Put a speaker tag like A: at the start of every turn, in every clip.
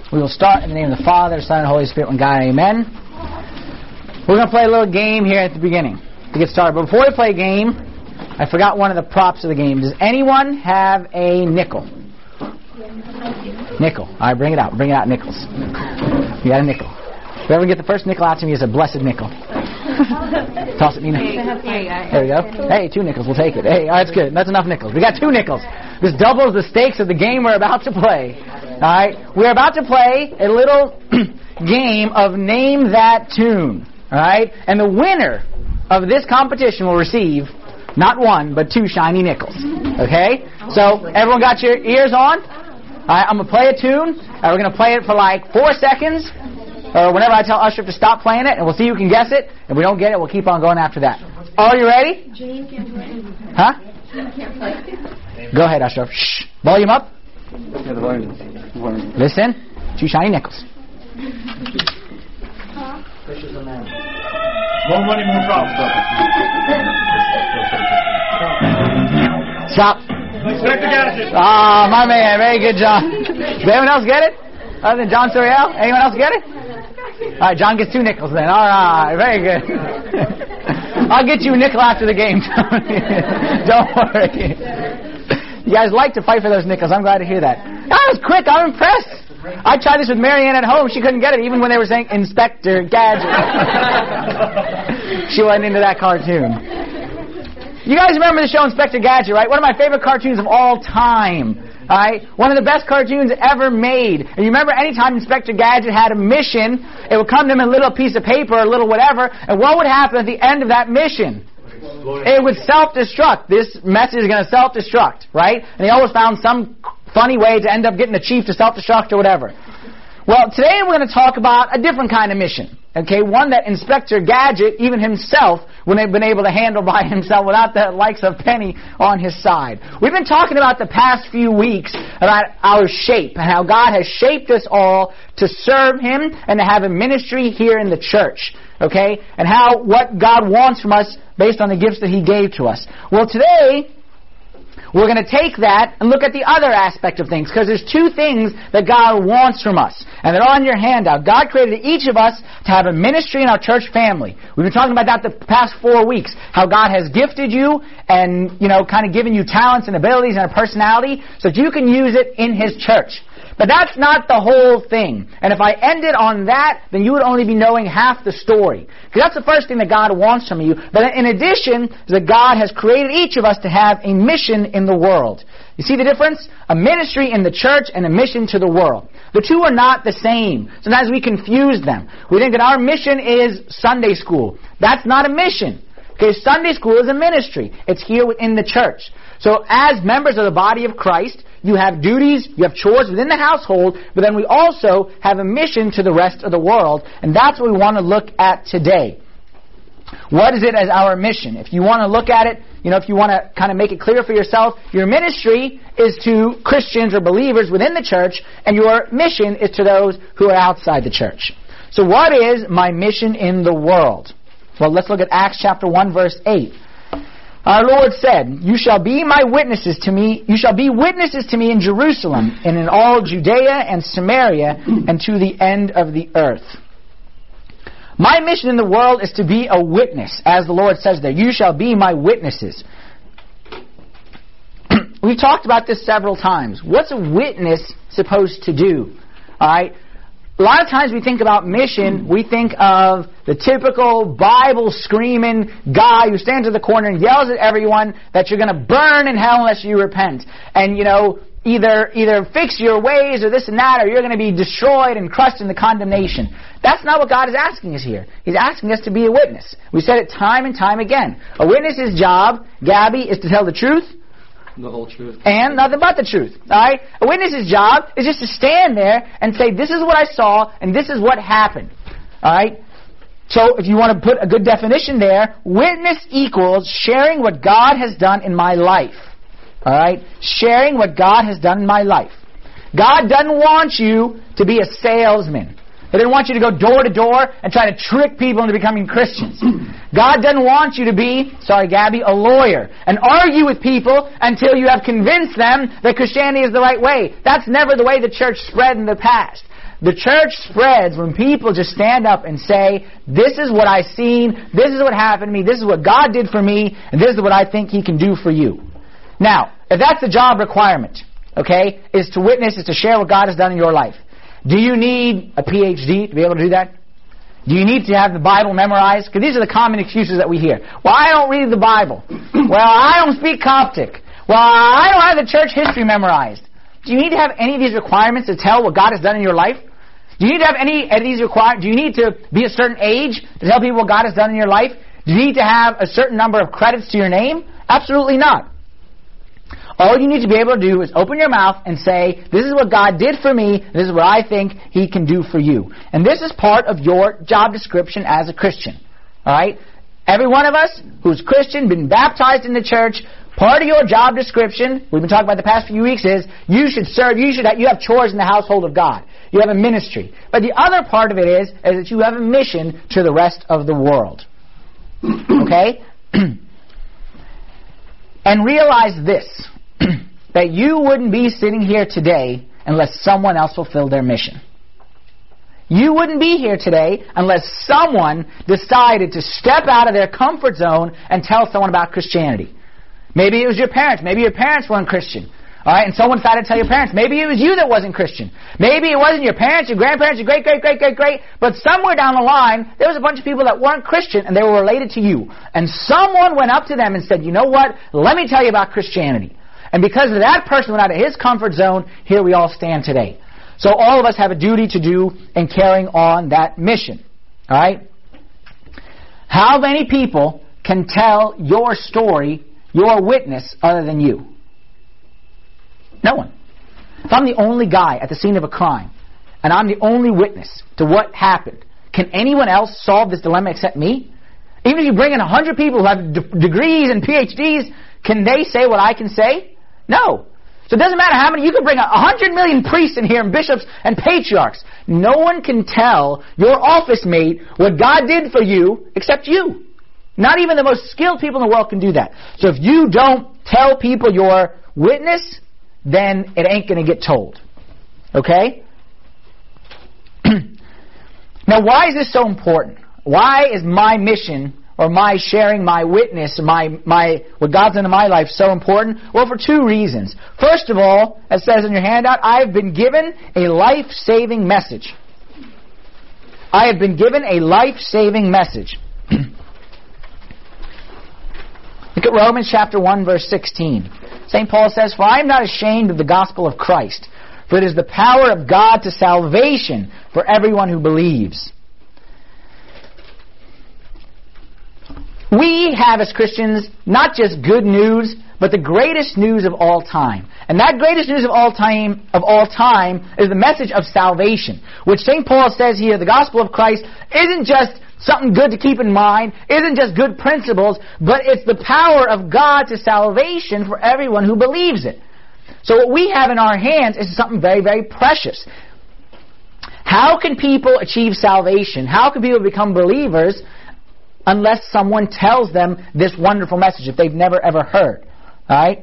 A: We will start in the name of the Father, Son, and Holy Spirit, one God, amen. We're going to play a little game here at the beginning to get started. But before we play a game, I forgot one of the props of the game. Does anyone have a nickel? Nickel. All right, bring it out. Bring it out, nickels. You got a nickel. Whoever get the first nickel out to me is a blessed nickel. Toss it, Nina. There we go. Hey, 2 nickels. We'll take it. Hey, that's good. That's enough nickels. We got 2 nickels. This doubles the stakes of the game we're about to play. All right? We're about to play a little game of Name That Tune. All right? And the winner of this competition will receive not 1, but 2 shiny nickels. Okay? So, everyone got your ears on? All right, I'm going to play a tune. We're going to play it for like 4 seconds. Or whenever I tell Usher to stop playing it, and we'll see who can guess it. If we don't get it, we'll keep on going after that. Are you ready? Huh? Go ahead, Usher. Shh. Volume up. Listen. 2 shiny nickels.
B: More money, more problems.
A: Stop. Ah, my man. Very good, John. Does anyone else get it? Other than John Soriel? Anyone else get it? All right, John gets 2 nickels then. All right, very good. I'll get you a nickel after the game, Tony. Don't worry. You guys like to fight for those nickels. I'm glad to hear that. That was quick. I'm impressed. I tried this with Marianne at home. She couldn't get it, even when they were saying Inspector Gadget. She went into that cartoon. You guys remember the show Inspector Gadget, right? One of my favorite cartoons of all time. All right? One of the best cartoons ever made. And you remember anytime Inspector Gadget had a mission, it would come to him in a little piece of paper or a little whatever, and what would happen at the end of that mission? It would self-destruct. This message is going to self-destruct, right? And he always found some funny way to end up getting the chief to self-destruct or whatever. Well, today we're going to talk about a different kind of mission. Okay, one that Inspector Gadget, even himself, wouldn't have been able to handle by himself without the likes of Penny on his side. We've been talking about the past few weeks about our shape and how God has shaped us all to serve Him and to have a ministry here in the church. Okay, and how what God wants from us based on the gifts that He gave to us. Well, today we're going to take that and look at the other aspect of things, because there's 2 things that God wants from us, and they're on your handout. God created each of us to have a ministry in our church family. We've been talking about that the past 4 weeks, how God has gifted you and, kind of given you talents and abilities and a personality so that you can use it in His church. But that's not the whole thing. And if I ended on that, then you would only be knowing half the story. Because that's the first thing that God wants from you. But in addition, is that God has created each of us to have a mission in the world. You see the difference? A ministry in the church and a mission to the world. The 2 are not the same. Sometimes we confuse them. We think that our mission is Sunday school. That's not a mission. Okay, Sunday school is a ministry. It's here within the church. So as members of the body of Christ, you have duties, you have chores within the household, but then we also have a mission to the rest of the world, and that's what we want to look at today. What is it as our mission? If you want to look at it, if you want to kind of make it clear for yourself, your ministry is to Christians or believers within the church, and your mission is to those who are outside the church. So what is my mission in the world? Well, let's look at Acts chapter 1, verse 8. Our Lord said, "You shall be my witnesses to me. You shall be witnesses to me in Jerusalem and in all Judea and Samaria and to the end of the earth." My mission in the world is to be a witness, as the Lord says there. You shall be my witnesses. We've talked about this several times. What's a witness supposed to do? All right. A lot of times we think about mission, we think of the typical Bible-screaming guy who stands at the corner and yells at everyone that you're going to burn in hell unless you repent. And, either fix your ways or this and that, or you're going to be destroyed and crushed in the condemnation. That's not what God is asking us here. He's asking us to be a witness. We said it time and time again. A witness's job, Gabby, is to tell the truth.
C: The whole truth.
A: And nothing but the truth. All right? A witness's job is just to stand there and say, this is what I saw and this is what happened. All right? So if you want to put a good definition there, witness equals sharing what God has done in my life. All right? Sharing what God has done in my life. God doesn't want you to be a salesman. He doesn't want you to go door to door and try to trick people into becoming Christians. God doesn't want you to be, Gabby, a lawyer and argue with people until you have convinced them that Christianity is the right way. That's never the way the church spread in the past. The church spreads when people just stand up and say, this is what I've seen, this is what happened to me, this is what God did for me, and this is what I think He can do for you. Now, if that's the job requirement, okay, is to witness, is to share what God has done in your life. Do you need a PhD to be able to do that? Do you need to have the Bible memorized? Because these are the common excuses that we hear. Well, I don't read the Bible. Well, I don't speak Coptic. Well, I don't have the church history memorized. Do you need to have any of these requirements to tell what God has done in your life? Do you need to have any of these requirements? Do you need to be a certain age to tell people what God has done in your life? Do you need to have a certain number of credits to your name? Absolutely not. All you need to be able to do is open your mouth and say, this is what God did for me, this is what I think He can do for you. And this is part of your job description as a Christian. Alright? Every one of us who's Christian, been baptized in the church, part of your job description, we've been talking about the past few weeks, is you should serve, you have chores in the household of God. You have a ministry. But the other part of it is that you have a mission to the rest of the world. Okay? And realize this, that you wouldn't be sitting here today unless someone else fulfilled their mission. You wouldn't be here today unless someone decided to step out of their comfort zone and tell someone about Christianity. Maybe it was your parents. Maybe your parents weren't Christian. All right, and someone decided to tell your parents. Maybe it was you that wasn't Christian. Maybe it wasn't your parents, your grandparents, your great, but somewhere down the line, there was a bunch of people that weren't Christian and they were related to you. And someone went up to them and said, you know what, let me tell you about Christianity. And because of that person went out of his comfort zone, here we all stand today. So all of us have a duty to do in carrying on that mission. All right? How many people can tell your story, your witness, other than you? No one. If I'm the only guy at the scene of a crime, and I'm the only witness to what happened, can anyone else solve this dilemma except me? Even if you bring in 100 people who have degrees and PhDs, can they say what I can say? No. So it doesn't matter how many, you can bring 100 million priests in here and bishops and patriarchs. No one can tell your office mate what God did for you except you. Not even the most skilled people in the world can do that. So if you don't tell people your witness, then it ain't going to get told. Okay? Now, why is this so important? Why is my mission or my sharing my witness, my what God's done in my life so important? Well, for two reasons. First of all, as it says in your handout, I've been given a life-saving message. I have been given a life-saving message. Look at Romans chapter 1, verse 16. St. Paul says, for I am not ashamed of the gospel of Christ, for it is the power of God to salvation for everyone who believes. We have as Christians not just good news, but the greatest news of all time. And that greatest news of all time is the message of salvation, which St. Paul says here, the gospel of Christ isn't just something good to keep in mind, isn't just good principles, but it's the power of God to salvation for everyone who believes it. So what we have in our hands is something very, very precious. How can people achieve salvation? How can people become believers unless someone tells them this wonderful message if they've never ever heard? Alright?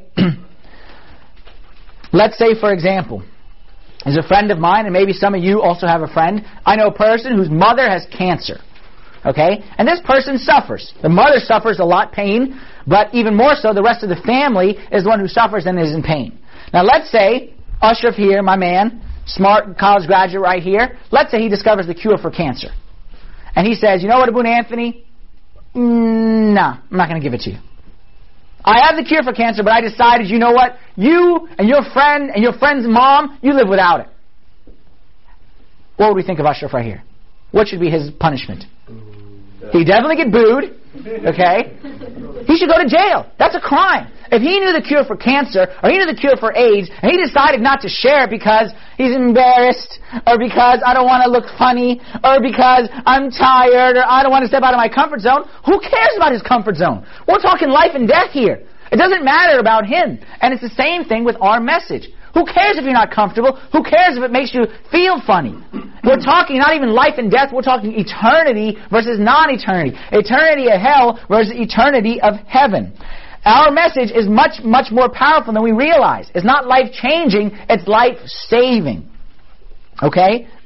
A: Let's say, for example, there's a friend of mine, and maybe some of you also have a friend. I know a person whose mother has cancer. Okay? And this person suffers. The mother suffers a lot pain, but even more so, the rest of the family is the one who suffers and is in pain. Now let's say, Ashraf here, my man, smart college graduate right here, let's say he discovers the cure for cancer. And he says, you know what, Abuna Anthony? No, I'm not going to give it to you. I have the cure for cancer, but I decided, you know what? You and your friend and your friend's mom, you live without it. What would we think of Ashraf right here? What should be his punishment? He'd definitely get booed. Okay? He should go to jail. That's a crime. If he knew the cure for cancer, or he knew the cure for AIDS, and he decided not to share it because he's embarrassed, or because I don't want to look funny, or because I'm tired, or I don't want to step out of my comfort zone, who cares about his comfort zone? We're talking life and death here. It doesn't matter about him. And it's the same thing with our message. Who cares if you're not comfortable? Who cares if it makes you feel funny? We're talking not even life and death, we're talking eternity versus non-eternity. Eternity of hell versus eternity of heaven. Our message is much, much more powerful than we realize. It's not life-changing, it's life-saving. Okay?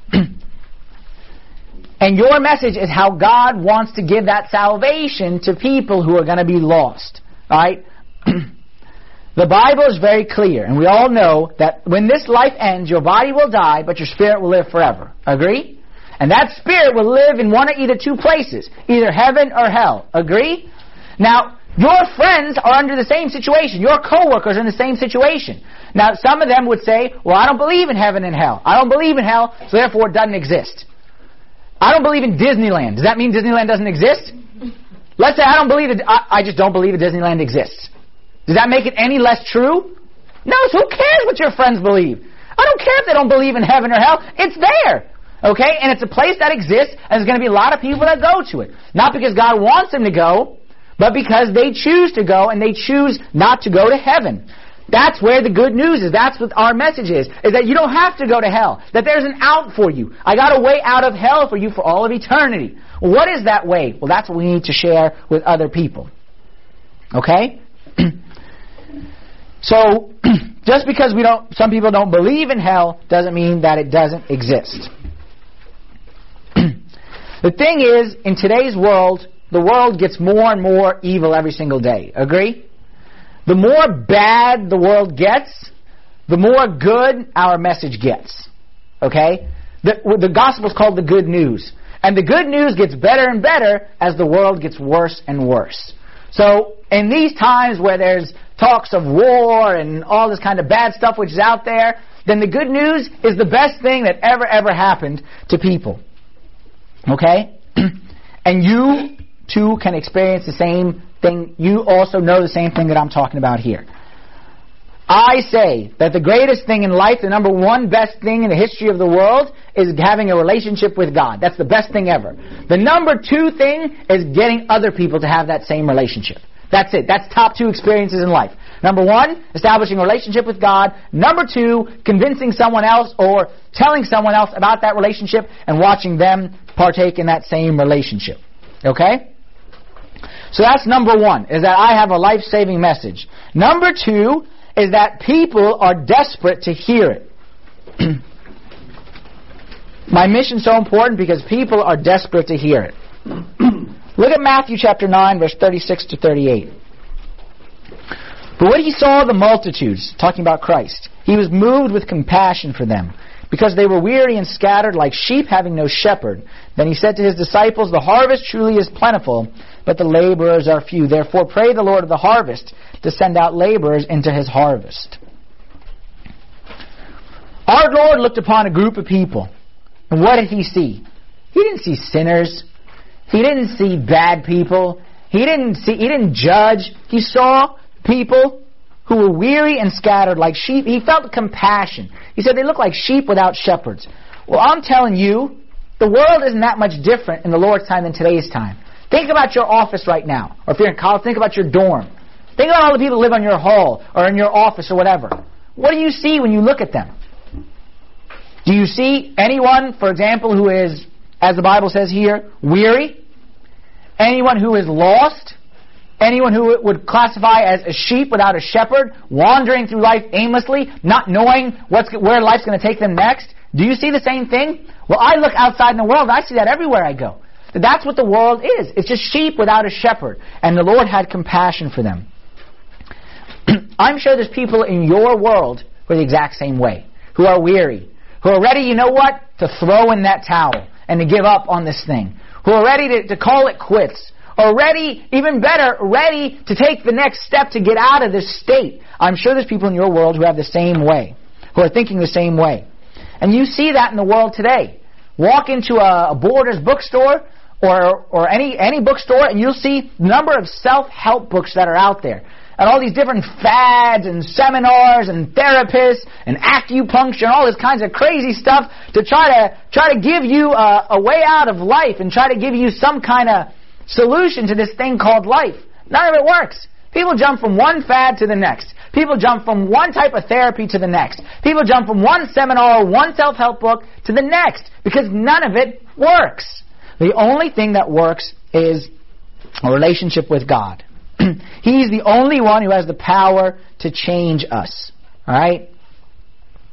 A: And your message is how God wants to give that salvation to people who are going to be lost. Alright? The Bible is very clear, and we all know that when this life ends, your body will die, but your spirit will live forever. Agree? And that spirit will live in one of either two places, either heaven or hell. Agree? Now, your friends are under the same situation. Your co-workers are in the same situation. Now, some of them would say, well, I don't believe in heaven and hell. I don't believe in hell, so therefore it doesn't exist. I don't believe in Disneyland. Does that mean Disneyland doesn't exist? Let's say I just don't believe that Disneyland exists. Does that make it any less true? No, so who cares what your friends believe? I don't care if they don't believe in heaven or hell. It's there. Okay? And it's a place that exists, and there's going to be a lot of people that go to it. Not because God wants them to go, but because they choose to go, and they choose not to go to heaven. That's where the good news is. That's what our message is that you don't have to go to hell. That there's an out for you. I got a way out of hell for you for all of eternity. Well, what is that way? Well, that's what we need to share with other people. Okay? So, just because some people don't believe in hell doesn't mean that it doesn't exist. The thing is, in today's world, the world gets more and more evil every single day. Agree? The more bad the world gets, the more good our message gets. Okay? The gospel is called the good news. And the good news gets better and better as the world gets worse and worse. So, in these times where there's talks of war and all this kind of bad stuff which is out there, then the good news is the best thing that ever happened to people. Okay? And you, too, can experience the same thing. You also know the same thing that I'm talking about here. I say that the greatest thing in life, the number one best thing in the history of the world, is having a relationship with God. That's the best thing ever. The number two thing is getting other people to have that same relationship. That's it. That's top two experiences in life. Number one, establishing a relationship with God. Number two, convincing someone else or telling someone else about that relationship and watching them partake in that same relationship. Okay? So that's number one, is that I have a life-saving message. Number two is that people are desperate to hear it. My mission is so important because people are desperate to hear it. Look at Matthew chapter 9, verse 36 to 38. But when he saw the multitudes, talking about Christ, he was moved with compassion for them, because they were weary and scattered like sheep having no shepherd. Then he said to his disciples, the harvest truly is plentiful, but the laborers are few. Therefore pray the Lord of the harvest to send out laborers into his harvest. Our Lord looked upon a group of people, and what did he see? He didn't see sinners. He didn't see bad people. He didn't judge. He saw people who were weary and scattered like sheep. He felt compassion. He said they look like sheep without shepherds. Well, I'm telling you, the world isn't that much different in the Lord's time than today's time. Think about your office right now. Or if you're in college, think about your dorm. Think about all the people who live on your hall or in your office or whatever. What do you see when you look at them? Do you see anyone, for example, who is, as the Bible says here, weary? Anyone who is lost? Anyone who would classify as a sheep without a shepherd, wandering through life aimlessly, not knowing where life's going to take them next? Do you see the same thing? Well, I look outside in the world, and I see that everywhere I go. That's what the world is. It's just sheep without a shepherd. And the Lord had compassion for them. I'm sure there's people in your world who are the exact same way, who are weary, who are ready, you know what, to throw in that towel and to give up on this thing, who are ready to call it quits, or ready, even better, ready to take the next step to get out of this state. I'm sure there's people in your world who have the same way, who are thinking the same way. And you see that in the world today. Walk into a Borders bookstore or any bookstore, and you'll see the number of self-help books that are out there. And all these different fads and seminars and therapists and acupuncture and all this kinds of crazy stuff to try to give you a way out of life and try to give you some kind of solution to this thing called life. None of it works. People jump from one fad to the next. People jump from one type of therapy to the next. People jump from one seminar or one self-help book to the next because none of it works. The only thing that works is a relationship with God. He's the only one who has the power to change us. All right?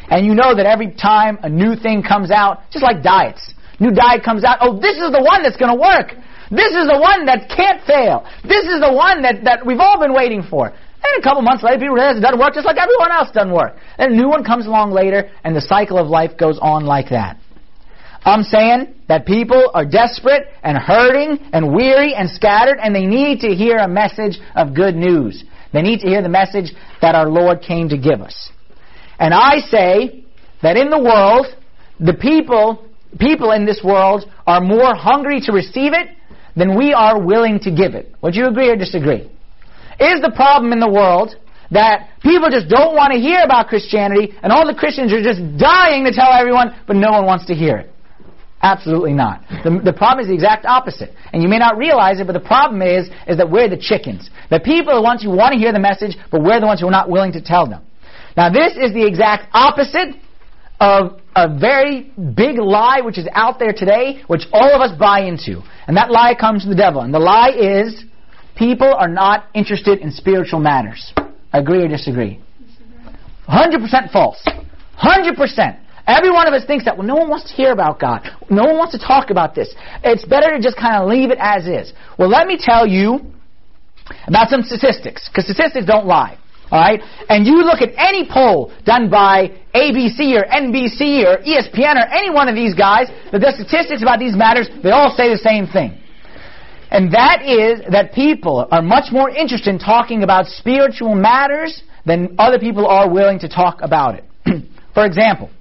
A: And you know that every time a new thing comes out, just like diets, new diet comes out, oh, this is the one that's going to work. This is the one that can't fail. This is the one that we've all been waiting for. And a couple months later, people realize it doesn't work just like everyone else doesn't work. And a new one comes along later, and the cycle of life goes on like that. I'm saying that people are desperate and hurting and weary and scattered, and they need to hear a message of good news. They need to hear the message that our Lord came to give us. And I say that in the world, the people in this world are more hungry to receive it than we are willing to give it. Would you agree or disagree? Is the problem in the world that people just don't want to hear about Christianity and all the Christians are just dying to tell everyone, but no one wants to hear it? Absolutely not. The problem is the exact opposite. And you may not realize it, but the problem is that we're the chickens. The people are the ones who want to hear the message, but we're the ones who are not willing to tell them. Now this is the exact opposite of a very big lie which is out there today, which all of us buy into. And that lie comes from the devil. And the lie is, people are not interested in spiritual matters. Agree or disagree? 100% false. 100%. Every one of us thinks that, well, no one wants to hear about God. No one wants to talk about this. It's better to just kind of leave it as is. Well, let me tell you about some statistics, because statistics don't lie. All right? And you look at any poll done by ABC or NBC or ESPN or any one of these guys, that the statistics about these matters, they all say the same thing. And that is that people are much more interested in talking about spiritual matters than other people are willing to talk about it. For example,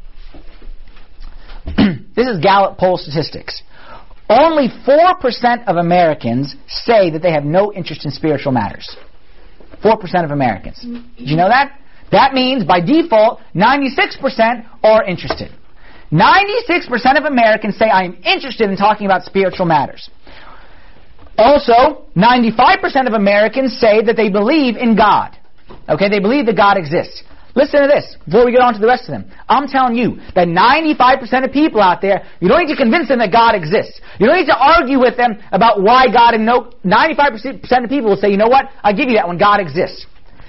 A: this is Gallup poll statistics. Only 4% of Americans say that they have no interest in spiritual matters. 4% of Americans. Did you know that? That means, by default, 96% are interested. 96% of Americans say, I am interested in talking about spiritual matters. Also, 95% of Americans say that they believe in God. Okay, they believe that God exists. Listen to this, before we get on to the rest of them. I'm telling you that 95% of people out there, you don't need to convince them that God exists. You don't need to argue with them about why God, and 95% of people will say, you know what, I'll give you that one, God exists.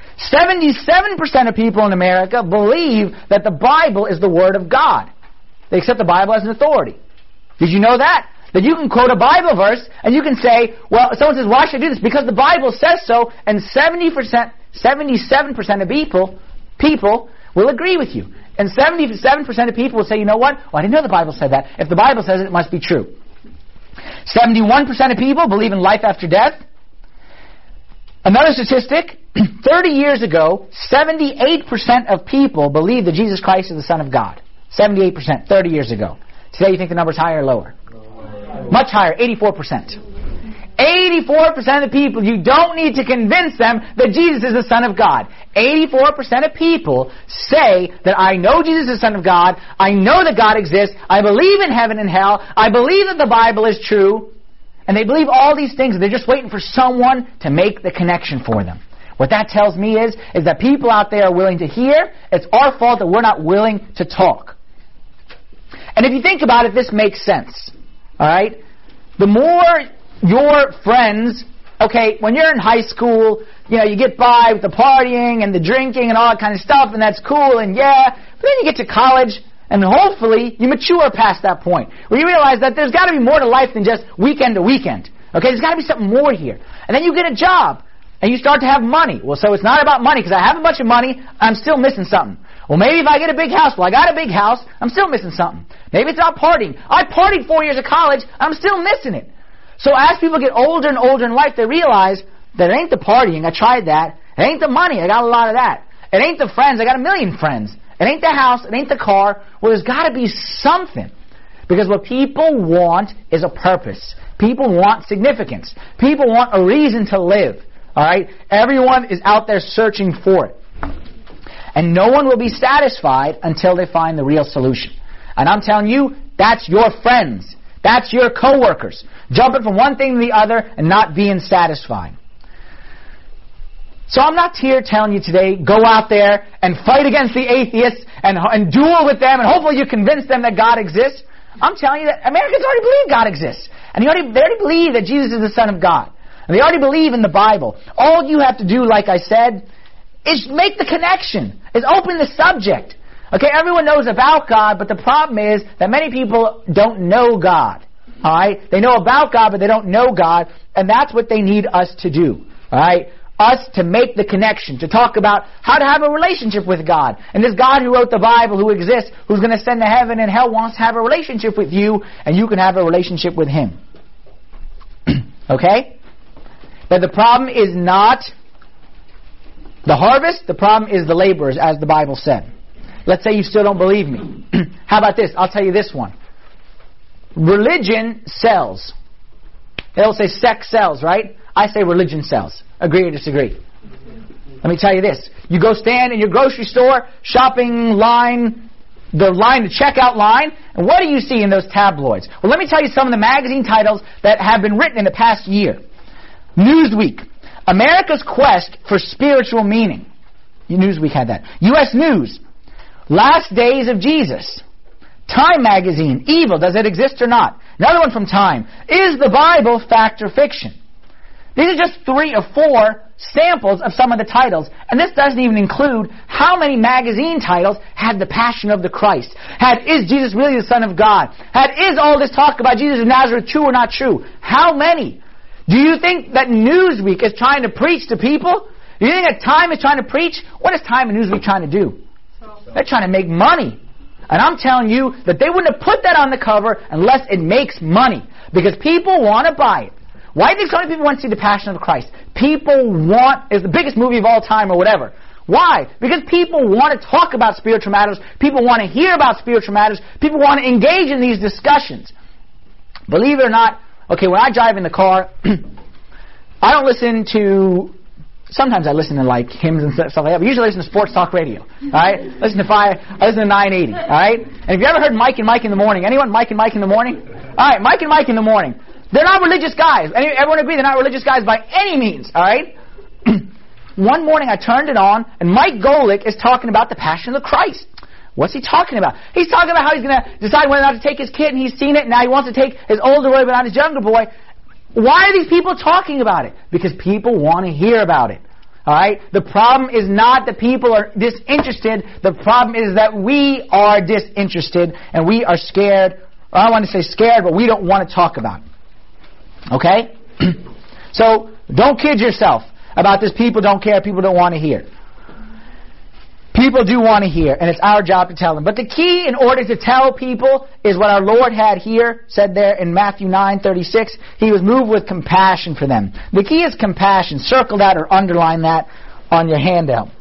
A: 77% of people in America believe that the Bible is the Word of God. They accept the Bible as an authority. Did you know that? That you can quote a Bible verse, and you can say, well, someone says, why should I do this? Because the Bible says so, and 77% of people will agree with you. And 77% of people will say, you know what? Well, I didn't know the Bible said that. If the Bible says it, it must be true. 71% of people believe in life after death. Another statistic, 30 years ago, 78% of people believed that Jesus Christ is the Son of God. 78%, 30 years ago. Today, you think the number's higher or lower? Much higher, 84%. 84% of the people, you don't need to convince them that Jesus is the Son of God. 84% of people say that I know Jesus is the Son of God, I know that God exists, I believe in heaven and hell, I believe that the Bible is true, and they believe all these things. They're just waiting for someone to make the connection for them. What that tells me is that people out there are willing to hear. It's our fault that we're not willing to talk. And if you think about it, this makes sense. All right? The more your friends, okay, when you're in high school, you know, you get by with the partying and the drinking and all that kind of stuff, and that's cool, and yeah, but then you get to college, and hopefully you mature past that point, where you realize that there's got to be more to life than just weekend to weekend. Okay, there's got to be something more here. And then you get a job, and you start to have money. Well, so it's not about money, because I have a bunch of money, I'm still missing something. Well, maybe if I get a big house, well, I got a big house, I'm still missing something. Maybe it's not partying. I partied 4 years of college, I'm still missing it. So as people get older and older in life, they realize that it ain't the partying, I tried that. It ain't the money, I got a lot of that. It ain't the friends, I got a million friends. It ain't the house, it ain't the car. Well, there's got to be something. Because what people want is a purpose. People want significance. People want a reason to live. All right? Everyone is out there searching for it. And no one will be satisfied until they find the real solution. And I'm telling you, that's your friends. That's your coworkers. Jumping from one thing to the other and not being satisfied. So I'm not here telling you today, go out there and fight against the atheists and duel with them and hopefully you convince them that God exists. I'm telling you that Americans already believe God exists. And they already believe that Jesus is the Son of God. And they already believe in the Bible. All you have to do, like I said, is make the connection. Is open the subject. Okay, everyone knows about God, but the problem is that many people don't know God. Alright? They know about God, but they don't know God, and that's what they need us to do. Alright? Us to make the connection, to talk about how to have a relationship with God. And this God who wrote the Bible, who exists, who's going to send to heaven and hell, wants to have a relationship with you, and you can have a relationship with Him. Okay? But the problem is not the harvest, the problem is the laborers, as the Bible said. Let's say you still don't believe me. How about this? I'll tell you this one. Religion sells. They'll say sex sells, right? I say religion sells. Agree or disagree? Let me tell you this. You go stand in your grocery store, shopping line, the checkout line, and what do you see in those tabloids? Well, let me tell you some of the magazine titles that have been written in the past year. Newsweek, America's Quest for Spiritual Meaning. Newsweek had that. U.S. News, Last Days of Jesus. Time Magazine, Evil, Does It Exist or Not? Another one from Time, Is the Bible Fact or Fiction? These are just 3 or 4 samples of some of the titles. And this doesn't even include how many magazine titles had The Passion of the Christ, had Is Jesus Really the Son of God, had Is all this talk about Jesus of Nazareth true or not true? How many? Do you think that Newsweek is trying to preach to people? Do you think that Time is trying to preach? What is Time and Newsweek trying to do? They're trying to make money. And I'm telling you that they wouldn't have put that on the cover unless it makes money. Because people want to buy it. Why do you think so many people want to see The Passion of the Christ? People want, it's the biggest movie of all time or whatever. Why? Because people want to talk about spiritual matters. People want to hear about spiritual matters. People want to engage in these discussions. Believe it or not, okay, when I drive in the car, I don't listen to... Sometimes I listen to like hymns and stuff like that, but usually I listen to sports talk radio. Alright? I listen to 980. Alright? And have you ever heard Mike and Mike in the morning? Anyone? Mike and Mike in the morning? Alright, Mike and Mike in the morning. They're not religious guys. Everyone agree they're not religious guys by any means. Alright? One morning I turned it on, and Mike Golick is talking about the Passion of the Christ. What's he talking about? He's talking about how he's going to decide whether or not to take his kid, and he's seen it, and now he wants to take his older boy but not his younger boy. Why are these people talking about it? Because people want to hear about it. Alright? The problem is not that people are disinterested. The problem is that we are disinterested and we are scared. I don't want to say scared, but we don't want to talk about it. Okay? So, don't kid yourself about this people don't care, people don't want to hear. People do want to hear, and it's our job to tell them. But the key in order to tell people is what our Lord had here, said there in Matthew 9:36. He was moved with compassion for them. The key is compassion. Circle that or underline that on your handout.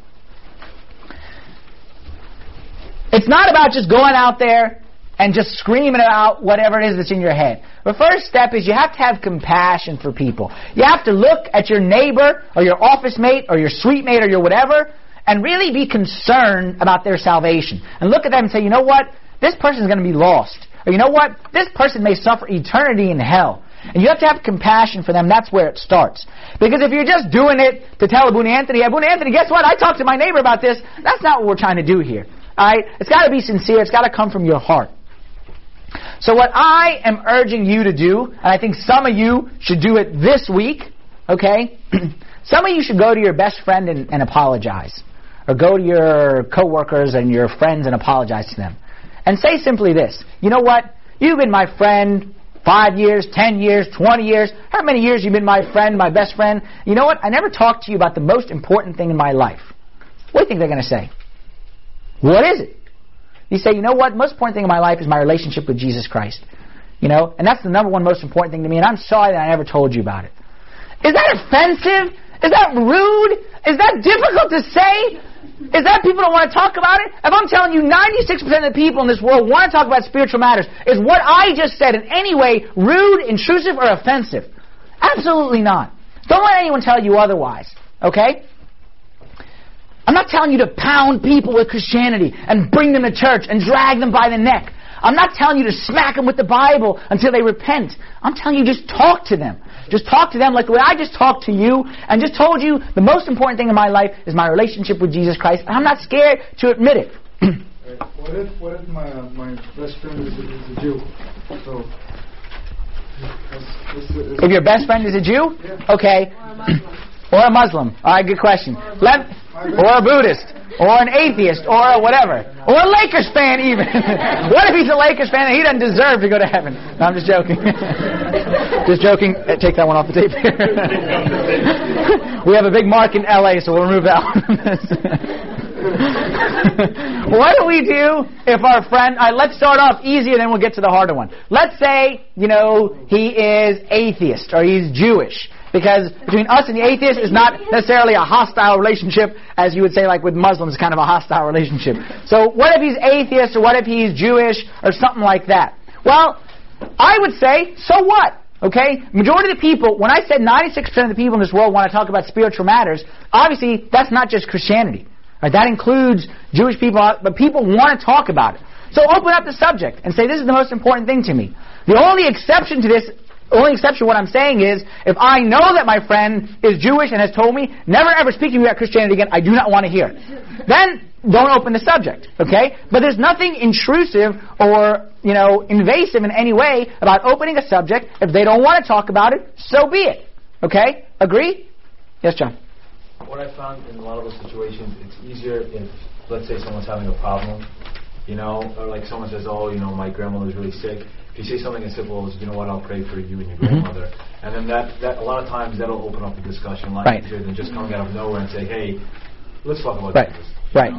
A: It's not about just going out there and just screaming out whatever it is that's in your head. The first step is you have to have compassion for people. You have to look at your neighbor or your office mate or your suite mate or your whatever and really be concerned about their salvation. And look at them and say, you know what? This person is going to be lost. Or you know what? This person may suffer eternity in hell. And you have to have compassion for them. That's where it starts. Because if you're just doing it to tell Abuna Anthony, guess what? I talked to my neighbor about this. That's not what we're trying to do here. Alright? It's got to be sincere. It's got to come from your heart. So what I am urging you to do, and I think some of you should do it this week, okay? Some of you should go to your best friend and apologize. Or go to your coworkers and your friends and apologize to them. And say simply this, you know what? You've been my friend 5 years, 10 years, 20 years, how many years you've been my friend, my best friend. You know what? I never talked to you about the most important thing in my life. What do you think they're going to say? What is it? You say, you know what? The most important thing in my life is my relationship with Jesus Christ. You know? And that's the number one most important thing to me, and I'm sorry that I never told you about it. Is that offensive? Is that rude? Is that difficult to say? Is that people don't want to talk about it? If I'm telling you 96% of the people in this world want to talk about spiritual matters, is what I just said in any way rude, intrusive, or offensive? Absolutely not. Don't let anyone tell you otherwise. Okay? I'm not telling you to pound people with Christianity and bring them to church and drag them by the neck. I'm not telling you to smack them with the Bible until they repent. I'm telling you just talk to them. Just talk to them like the way I just talked to you and just told you the most important thing in my life is my relationship with Jesus Christ. And I'm not scared to admit it.
B: What if my best friend is a Jew? So,
A: if your best friend is a Jew?
B: Yeah.
A: Okay. Or a Muslim. All right, good question.
B: My
A: or a Buddhist, or an atheist, or whatever, or a Lakers fan even. What if he's a Lakers fan and he doesn't deserve to go to heaven? No, I'm just joking. Just joking. Take that one off the tape. We have a big mark in LA, so we'll remove that one from this. What do we do if our friend... let's start off easier, then we'll get to the harder one. Let's say, he is atheist, or he's Jewish. Because between us and the atheist is not necessarily a hostile relationship, as you would say, like with Muslims, kind of a hostile relationship. So what if he's atheist, or what if he's Jewish, or something like that? Well, I would say, so what? Okay? Majority of the people, when I said 96% of the people in this world want to talk about spiritual matters, obviously that's not just Christianity. Right? That includes Jewish people, but people want to talk about it. So open up the subject and say, this is the most important thing to me. The only exception to this, what I'm saying is, if I know that my friend is Jewish and has told me, never ever speak to me about Christianity again, I do not want to hear it. Then, don't open the subject, okay? But there's nothing intrusive or, invasive in any way about opening a subject. If they don't want to talk about it, so be it. Okay? Agree? Yes, John?
C: What I found in a lot of those situations, it's easier if, let's say, someone's having a problem, or like someone says, my grandmother's really sick. If you say something as simple as, I'll pray for you and your grandmother, and then that a lot of times that'll open up the discussion a lot easier than just coming out of nowhere and say, hey, let's talk about this.
A: Right.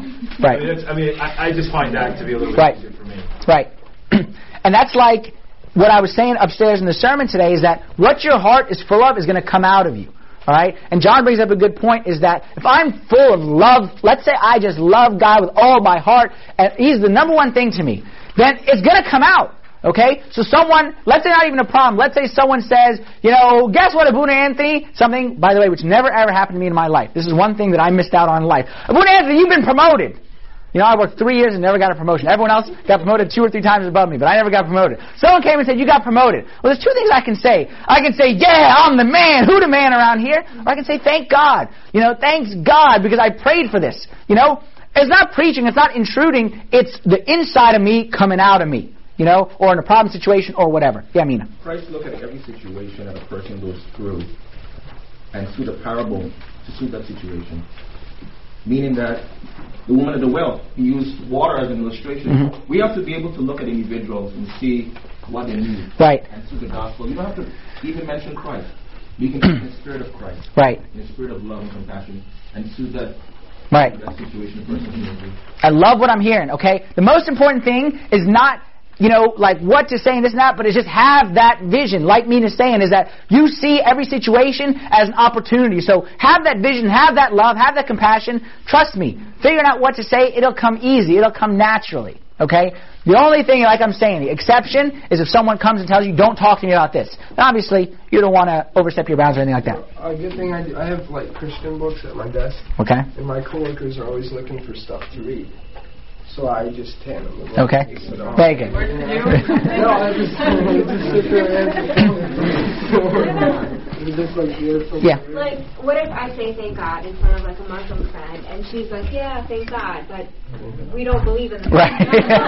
C: I just find that to be a little bit easier for me.
A: Right. And that's like what I was saying upstairs in the sermon today, is that what your heart is full of is going to come out of you. All right? And John brings up a good point, is that if I'm full of love, let's say I just love God with all my heart, and He's the number one thing to me, then it's going to come out. Okay? So someone, let's say not even a problem, let's say someone says, guess what, Abuna Anthony? Something, by the way, which never ever happened to me in my life. This is one thing that I missed out on in life. Abuna Anthony, you've been promoted. I worked 3 years and never got a promotion. Everyone else got promoted 2 or 3 times above me, but I never got promoted. Someone came and said, you got promoted. Well, there's 2 things I can say. I can say, yeah, I'm the man. Who the man around here? Or I can say, thank God. Thanks God, because I prayed for this. It's not preaching. It's not intruding. It's the inside of me coming out of me. Or in a problem situation or whatever. Yeah, Mina.
D: Christ looked at every situation that a person goes through and through the parable to suit that situation. Meaning that the woman at the well, he used water as an illustration. Mm-hmm. We have to be able to look at individuals and see what they need.
A: Right.
D: And through the gospel. You don't have to even mention Christ. You can speak in the spirit of Christ.
A: Right.
D: In the spirit of love and compassion. And suit that.
A: Right.
D: That situation the person needs.
A: I love what I'm hearing, okay? The most important thing is not, like what to say and this and that, but it's just have that vision. Like Mina's saying, is that you see every situation as an opportunity. So have that vision, have that love, have that compassion. Trust me, figuring out what to say, it'll come easy. It'll come naturally. Okay? The only thing, like I'm saying, the exception is if someone comes and tells you, don't talk to me about this. Then obviously, you don't want to overstep your bounds or anything like that.
E: A good thing I do, I have like Christian books at my desk.
A: Okay.
E: And my coworkers are always looking for stuff to read. So I just hand them the book.
A: Okay. Very good.
E: No, I just sit there and just like beautiful.
A: Yeah.
F: Like, what if I say thank God in front of like a Muslim friend, and she's like, yeah, thank God, but we don't believe in the
A: right.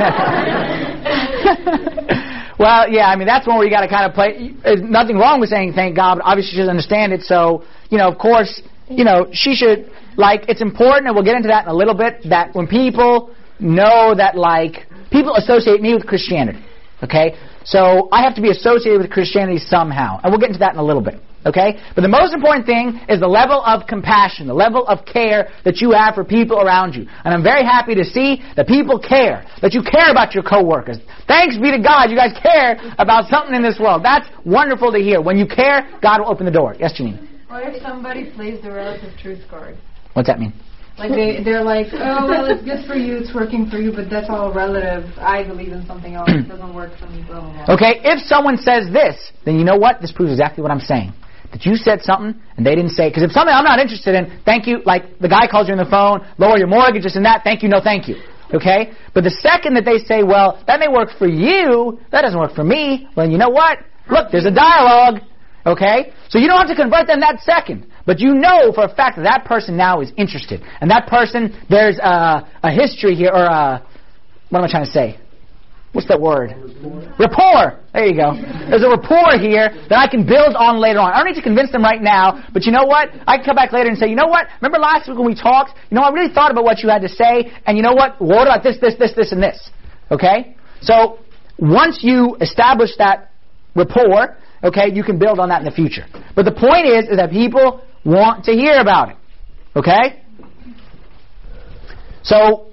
A: Well, yeah, that's one where you got to kind of play. There's nothing wrong with saying thank God, but obviously she doesn't understand it. So, of course, she should, it's important, and we'll get into that in a little bit, that when people know that, people associate me with Christianity, okay? So I have to be associated with Christianity somehow. And we'll get into that in a little bit, okay? But the most important thing is the level of compassion, the level of care that you have for people around you. And I'm very happy to see that people care, that you care about your coworkers. Thanks be to God, you guys care about something in this world. That's wonderful to hear. When you care, God will open the door. Yes, Janine?
G: What if somebody plays the relative truth card?
A: What's that mean?
G: Like they're like, oh, well, it's good for you, it's working for you, but that's all relative. I believe in something else. It doesn't work for me, blah, blah, blah.
A: Okay, if someone says this, then you know what? This proves exactly what I'm saying. That you said something and they didn't say it. Because if something I'm not interested in, thank you, like the guy calls you on the phone, lower your mortgage, this and that, thank you, no thank you. Okay? But the second that they say, well, that may work for you, that doesn't work for me, well, you know what? Look, there's a dialogue. Okay? So you don't have to convert them that second. But you know for a fact that that person now is interested. And that person, there's a history here, or what am I trying to say? what's that word? Rapport. There you go. There's a rapport here that I can build on later on. I don't need to convince them right now, but you know what? I can come back later and say, you know what? Remember last week when we talked? You know, I really thought about what you had to say, and you know what? What about this, and this? Okay? So, once you establish that rapport, okay, you can build on that in the future. But the point is that people want to hear about it. Okay? So,